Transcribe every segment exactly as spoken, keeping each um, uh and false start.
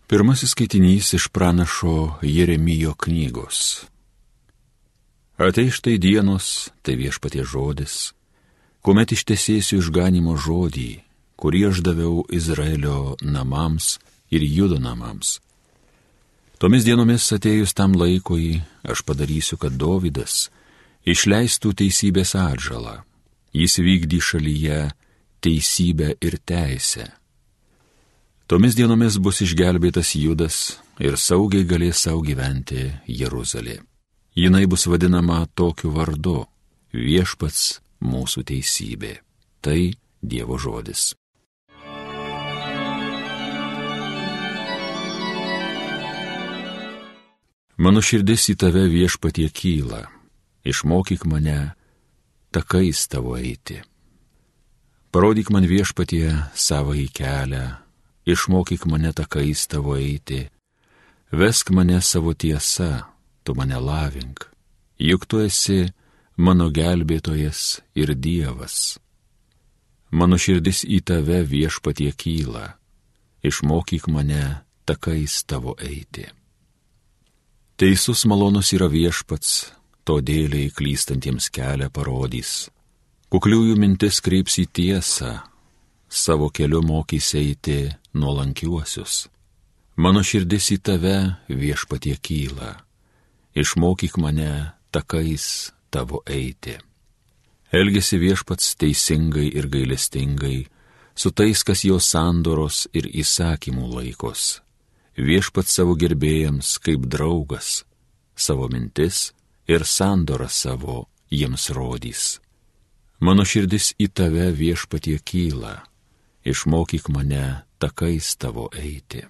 Pirmasis skaitinys iš pranašo Jeremijo knygos. Ateis štai dienos, tai viešpaties žodis, kuomet ištesėsiu išganimo žodį, kurį aš daviau Izraelio namams ir Judo namams. Tomis dienomis atėjus tam laikui, aš padarysiu, kad Dovydas išleistų teisybės atžalą. Jis vykdys šalyje teisybę ir teisę. Tomis dienomis bus išgelbėtas Judas ir saugiai galės savo gyventi Jeruzalė. Jinai bus vadinama tokiu vardu - Viešpats mūsų teisybė. Tai Dievo žodis. Mano širdis į tave, Viešpatie, kyla. Išmokyk mane takais tavo eiti. Parodyk man, Viešpatie, savąjį kelią. Išmokyk mane takais tavo eiti, vesk mane savo tiesa, tu mane lavink, juk tu esi mano gelbėtojas ir Dievas. Mano širdis į tave, Viešpatie, kyla, išmokyk mane takais tavo eiti. Teisus malonus yra Viešpats, todėl klystantiems kelią parodys. Kukliųjų mintis kreips į tiesą, savo keliu mokys eiti nuolankiuosius. Mano širdis į tave, Viešpatie, kyla, išmokyk mane takais tavo eiti. Elgiasi Viešpats teisingai ir gailestingai, su tais, kas jo sandoros ir įsakymų laikos. Viešpats savo gerbėjams kaip draugas, savo mintis ir sandorą savo jiems rodys. Mano širdis į tave, Viešpatie, kyla, išmokyk mane takais tavo eiti.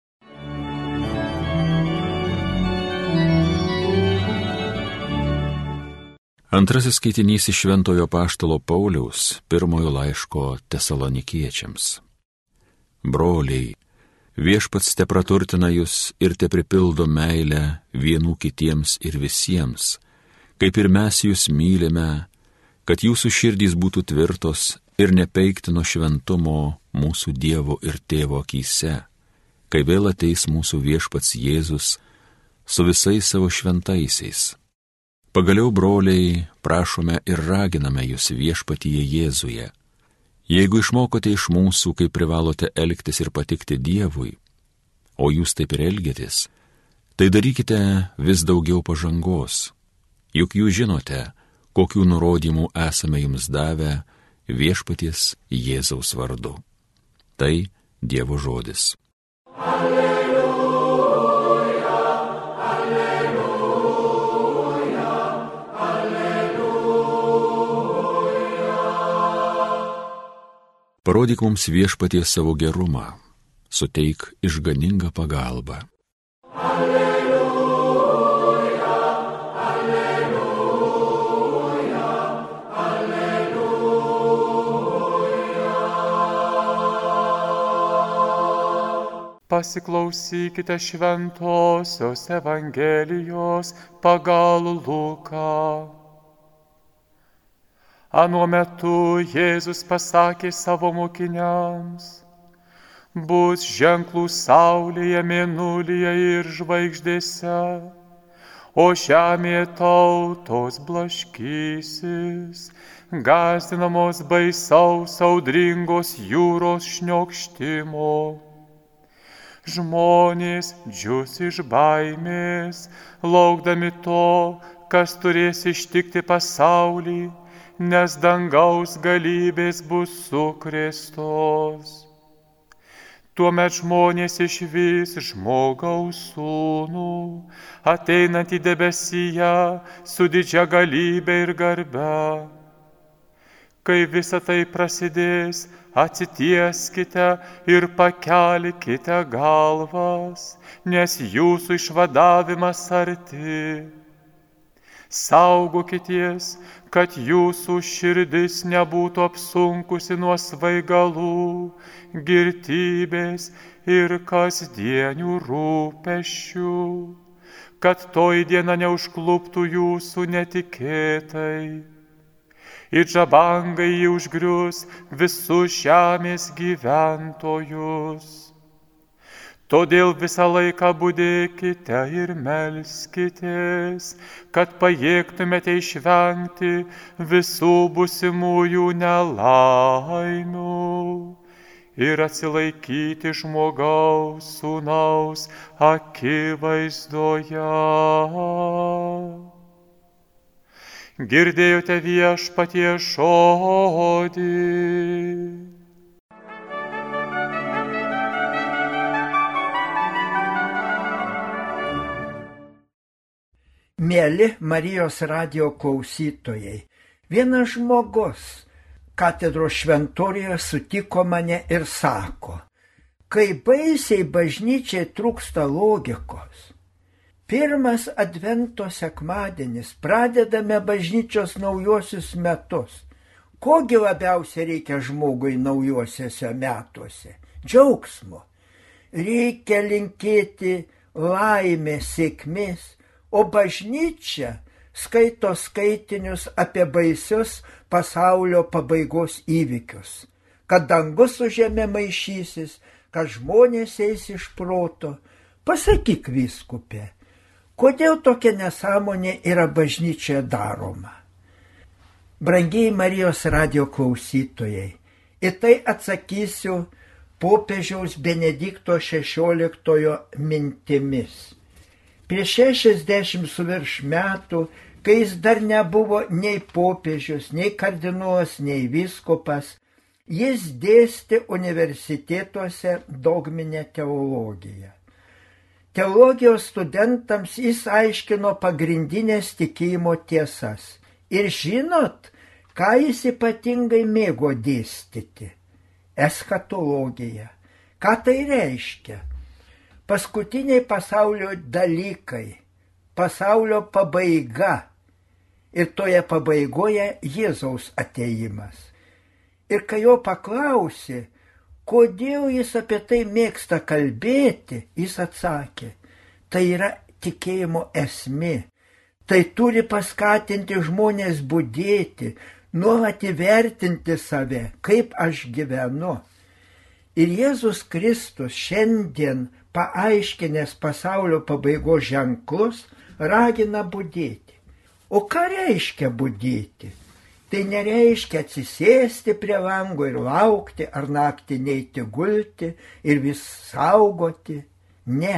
Antrasis skaitinys iš Šventojo Apaštalo Pauliaus pirmojo laiško Tesalonikiečiams. Broliai, Viešpats te praturtina jūs ir te pripildo meilę vienų kitiems ir visiems, kaip ir mes jūs mylime, kad jūsų širdys būtų tvirtos ir nepeiktino šventumo mūsų Dievo ir Tėvo akyse, kai vėl ateis mūsų Viešpats Jėzus su visais savo šventaisiais. Pagaliau, broliai, prašome ir raginame jūs Viešpatyje Jėzuje. Jeigu išmokote iš mūsų, kaip privalote elgtis ir patikti Dievui, o jūs taip ir elgėtės, tai darykite vis daugiau pažangos, juk jūs žinote, kokių nurodymų esame jums davę Viešpaties Jėzaus vardu. Tai Dievo žodis. Alleluja, alleluja, alleluja. Parodyk mums, Viešpatie, savo gerumą, suteik išganingą pagalbą. Alleluja. Pasiklausykite Šventosios Evangelijos pagal Luką. Anuo metu Jėzus pasakė savo mokiniams: bus ženklų saulėje, mėnulyje ir žvaigždėse, o žemėje tautos blaškysis, gąsdinamos baisaus audringos jūros šniokštimo. Žmonės džius iš baimės, laukdami to, kas turės ištikti pasaulį, nes dangaus galybės bus sukrėstos. Tuomet žmonės išvys žmogaus sūnų, ateinantį debesyje su didžia galybė ir garbe. Kai visa tai prasidės, atsitieskite ir pakelkite galvas, nes jūsų išvadavimas arti. Saugokitės, kad jūsų širdis nebūtų apsunkusi nuo svaigalų, girtybės ir kasdienių rūpesčių, kad toji diena neužkluptų jūsų netikėtai. Ir žabangai jį užgrius visus žemės gyventojus. Todėl visą laiką budėkite ir melskitės, kad pajėgtumėte išvengti visų būsimųjų nelaimių ir atsilaikyti žmogaus sūnaus akivaizdoje. Girdėjote Viešpaties žodį. Mėly Marijos radijo klausytojai, vienas žmogus katedros šventorijoje sutiko mane ir sako, kai baisiai bažnyčiai trūksta logikos. Pirmas advento sekmadienis, pradedame bažnyčios naujuosius metus. Kogi labiausiai reikia žmogui naujuosiuose metuose? Džiaugsmo. Reikia linkėti laimės, sėkmės. O bažnyčia skaito skaitinius apie baisius pasaulio pabaigos įvykius, kad dangus su žeme maišysis, kad žmonės eis iš proto. Pasakyk, vyskupė, kodėl tokia nesąmonė yra bažnyčioje daroma? Brangieji Marijos radijo klausytojai, į tai atsakysiu popiežiaus Benedikto šešioliktojo mintimis. Prieš šešiasdešimt su virš metų, kai jis dar nebuvo nei popiežius, nei kardinolas, nei vyskupas, jis dėstė universitetuose dogminę teologiją. Teologijos studentams jis aiškino pagrindinės tikėjimo tiesas. Ir žinot, ką jis ypatingai mėgo dėstyti? Eschatologiją. Ką tai reiškia? Paskutiniai pasaulio dalykai, pasaulio pabaiga ir toje pabaigoje Jėzaus atėjimas. Ir kai jo paklausė, kodėl jis apie tai mėgsta kalbėti, jis atsakė, tai yra tikėjimo esmė. Tai turi paskatinti žmonės budėti, nuolat įvertinti save, kaip aš gyvenu. Ir Jėzus Kristus šiandien paaiškinęs pasaulio pabaigos ženklus, ragina budėti. O ką reiškia budėti? Tai nereiškia atsisėsti prie lango ir laukti, ar naktį neiti gulti ir vis saugoti. Ne.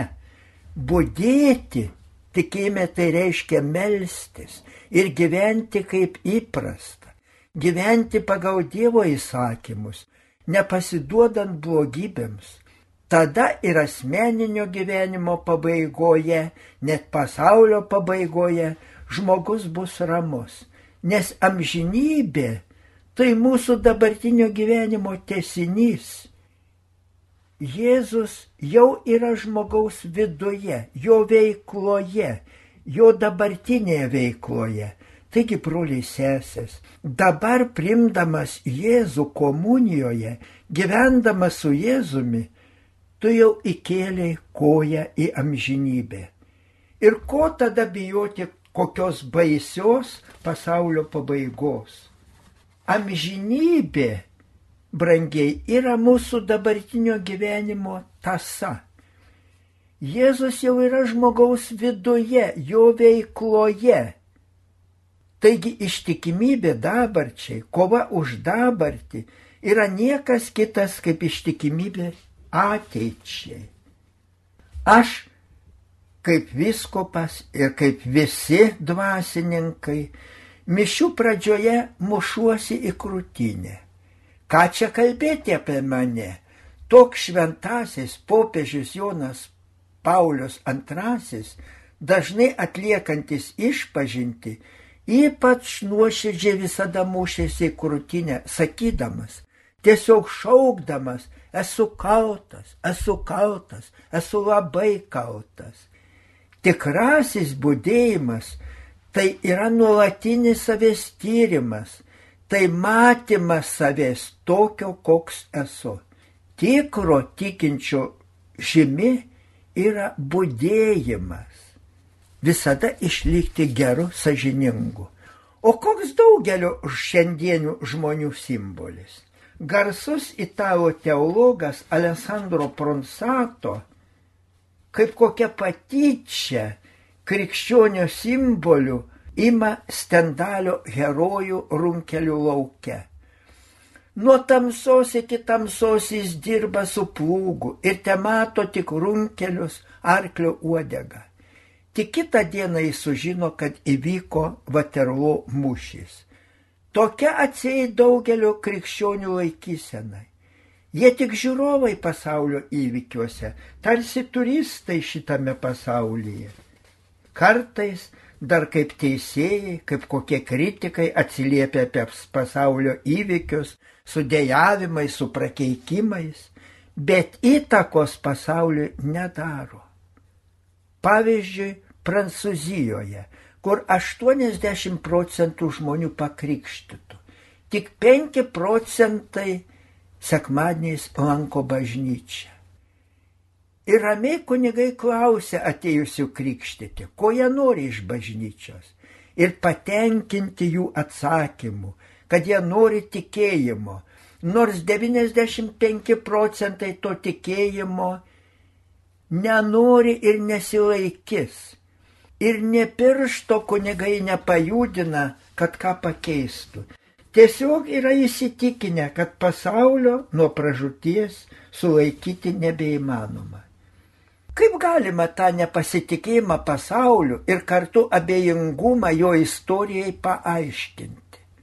Budėti, tikėjime, tai reiškia melstis ir gyventi kaip įprasta. Gyventi pagal Dievo įsakymus, nepasiduodant blogybėms. Tada ir asmeninio gyvenimo pabaigoje, net pasaulio pabaigoje, žmogus bus ramus. Nes amžinybė tai mūsų dabartinio gyvenimo tęsinys. Jėzus jau yra žmogaus viduje, jo veikloje, jo dabartinėje veikloje. Taigi, broliai sesės, dabar priimdamas Jėzų komunijoje, gyvendamas su Jėzumi, tu jau įkėlei koją į amžinybę. Ir ko tada bijoti kokios baisios pasaulio pabaigos? Amžinybė, brangiai, yra mūsų dabartinio gyvenimo tąsa. Jėzus jau yra žmogaus viduje, jo veikloje. Taigi ištikimybė dabarčiai, kova už dabartį yra niekas kitas kaip ištikimybė ateičiai. Aš, kaip vyskupas ir kaip visi dvasininkai, mišių pradžioje mušuosi į krūtinę. Ką čia kalbėti apie mane? Toks šventasis popiežius Jonas Paulius antrasis, dažnai atliekantis išpažintį, ypač nuoširdžiai visada mušėsi į krūtinę, sakydamas, tiesiog šaukdamas, esu kaltas, esu kaltas, esu labai kaltas. Tikrasis budėjimas tai yra nuolatinis savęs tyrimas, tai matymas savęs tokio, koks esu. Tikro tikinčio žymi yra budėjimas. Visada išlikti geru, sąžiningu. O koks daugelio šiandienių žmonių simbolis? Garsus italų teologas Alessandro Pronsato kaip kokia patyčia krikščionio simbolių ima Stendalio herojų Runkelių lauke. Nuo tamsos iki tamsos jis dirba su plūgu ir temato tik runkelius arklio uodegą. Tik kitą dieną jis sužino, kad įvyko Vaterlo mūšis. Tokia atseit daugelio krikščionių laikysena. Jie tik žiūrovai pasaulio įvykiuose, tarsi turistai šitame pasaulyje. Kartais dar kaip teisėjai, kaip kokie kritikai atsiliepia apie pasaulio įvykius, su dejavimais, su prakeikimais, bet įtakos pasauliui nedaro. Pavyzdžiui, Prancūzijoje, kur aštuoniasdešimt procentų žmonių pakrikštytų, tik penki procentai sekmadieniais lanko bažnyčią. Ir ramiai kunigai klausia atėjusių krikštyti, ko jie nori iš bažnyčios, ir patenkinti jų atsakymų, kad jie nori tikėjimo, nors devyniasdešimt penki procentai to tikėjimo nenori ir nesilaikys. Ir ne piršto kunigai nepajudina, kad ką pakeistų. Tiesiog yra įsitikinę, kad pasaulio nuo pražūties sulaikyti nebeįmanoma. Kaip galima tą nepasitikėjimą pasauliu ir kartu abejingumą jo istorijai paaiškinti?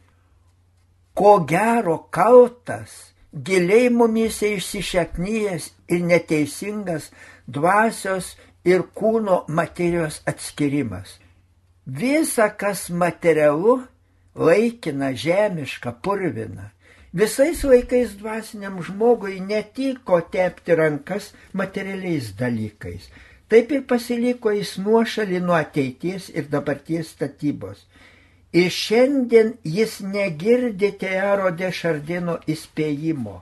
Ko gero kaltas, giliai mumyse išsišaknyjęs ir neteisingas dvasios ir kūno materijos atskirimas. Visa, kas materialu, laikina, žemiška, purvina. Visais laikais dvasiniam žmogui netiko tepti rankas materialiais dalykais. Taip ir pasiliko jis nuošalį nuo ateities ir dabarties statybos. Ir šiandien jis negirdi Teilharo de Chardino įspėjimo.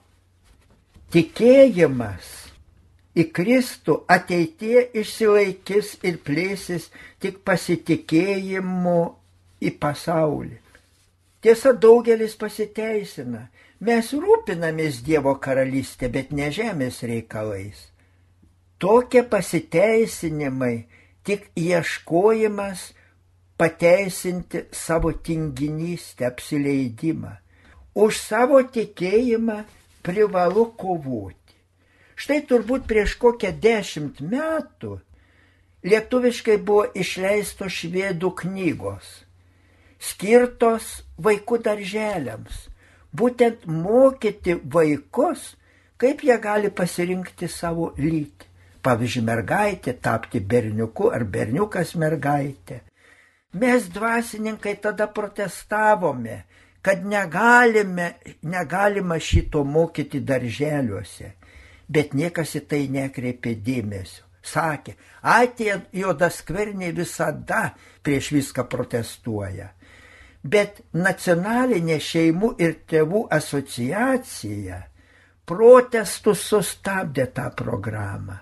Tikėjimas į Kristų ateitie išsilaikys ir plėsis tik pasitikėjimu į pasaulį. Tiesa, daugelis pasiteisina. Mes rūpinamės Dievo karalystė, bet ne žemės reikalais. Tokie pasiteisinimai tik ieškojimas pateisinti savo tinginystę, apsileidimą. Už savo tikėjimą privalu kovoti. Štai turbūt prieš kokią dešimt metų lietuviškai buvo išleistos švedų knygos, skirtos vaikų darželiams, būtent mokyti vaikus, kaip jie gali pasirinkti savo lytį. Pavyzdžiui, mergaitė tapti berniuku ar berniukas mergaitė. Mes dvasininkai tada protestavome, kad negalime, negalima šito mokyti darželiuose, bet niekas į tai nekreipė dėmesio. Sakė, atėję juodaskverniai visada prieš viską protestuoja. Bet nacionalinė šeimų ir tėvų asociacija protestus sustabdė tą programą.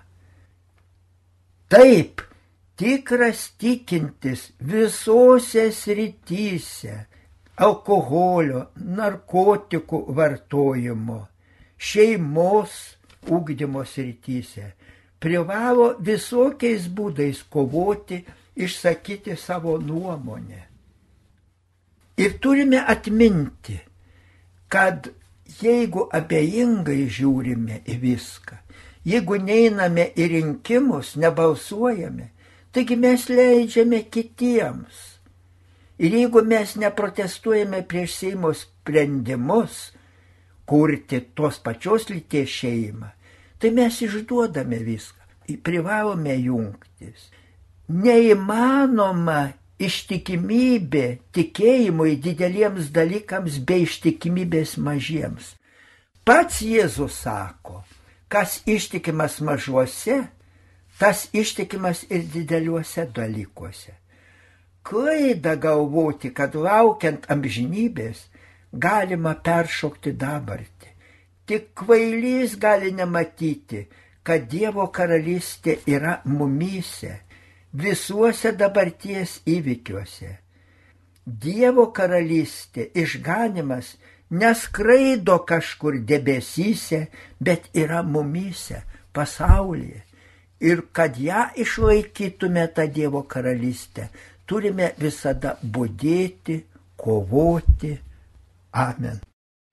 Taip, tikras tikintis visose srityse, alkoholio, narkotikų vartojimo, šeimos ugdymo srityse, privalo visokiais būdais kovoti, išsakyti savo nuomonę. Ir turime atminti, kad jeigu abejingai žiūrime į viską, jeigu neiname į rinkimus, nebalsuojame, taigi mes leidžiame kitiems. Ir jeigu mes neprotestuojame prieš Seimo sprendimus kurti tos pačios lyties šeimą, tai mes išduodame viską. Privalome jungtis. Neįmanoma ištikimybė tikėjimui dideliems dalykams be ištikimybės mažiems. Pats Jėzus sako, kas ištikimas mažuose, tas ištikimas ir dideliuose dalykuose. Klaida galvoti, kad laukiant amžinybės galima peršokti dabartį. Tik kvailys gali nematyti, kad Dievo karalystė yra mumyse, visuose dabarties įvykiuose. Dievo karalystė, išganimas, neskraido kažkur debesyse, bet yra mumyse, pasaulyje. Ir kad ją išlaikytume tą Dievo karalystę, turime visada budėti, kovoti. Amen.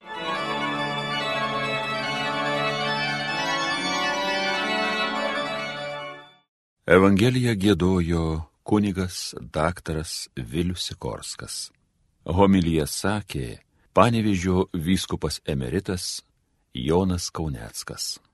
Evangeliją giedojo kunigas daktaras Vilius Sikorskas. Homiliją sakė Panevėžio vyskupas emeritas Jonas Kauneckas.